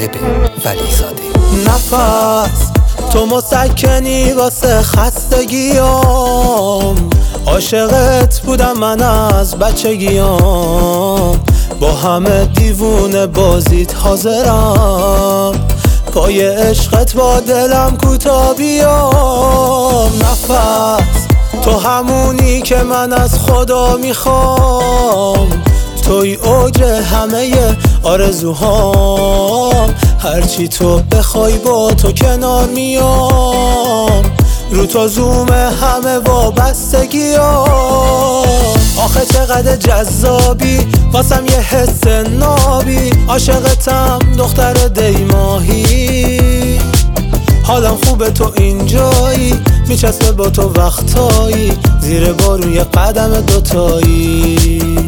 راغب ولیزاده. نفس تو مسکنی واسه خستگیام، عاشقت بودم من از بچگیام، با همه دیوونه بازیت حاضرم، پای عشقت با دلم کوتا بیام. نفس تو همونی که من از خدا میخوام، توی اوج همه آرزوهام، هرچی تو بخوای با تو کنار میام، رو تو زوم همه وابستگیام. آخه چقدر جذابی واسم یه حس نابی، عاشقتم دختر دیماهی، حالم خوبه تو اینجایی، میچسبه با تو وقتایی، زیر بارون یه قدم دوتایی.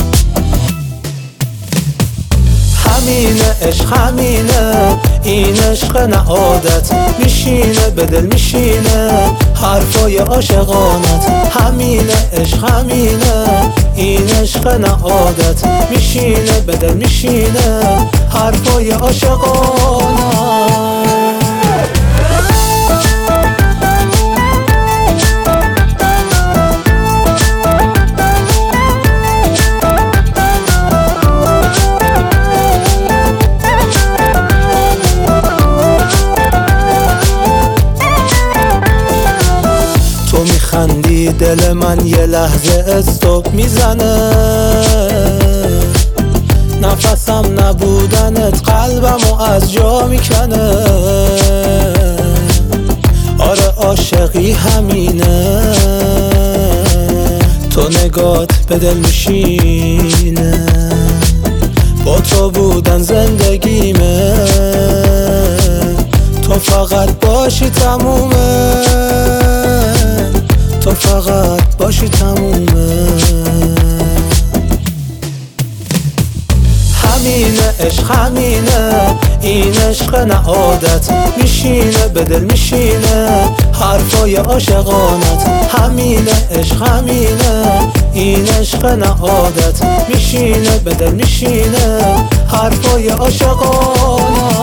همینه عشق همینه، این عشق نه عادت، میشینه به دل میشینه حرفای عاشقانت. همینه عشق همینه، این عشق نه عادت، میشینه به دل میشینه حرفای عاشقانت. میخندی دل من یه لحظه استوب میزنه، نفسم نبودنت قلبمو از جا میکنه. آره عاشقی همینه، تو نگات به دل میشینه، با تو بودن زندگیمه، تو فقط باشی تمومه، تو فقط باشی تمومه. همینه عشق همینه، این عشق نه عادت، میشینه به دل میشینه حرفای عاشقانت. همینه عشق همینه، این عشق نه عادت، میشینه به دل میشینه حرفای عاشقانت.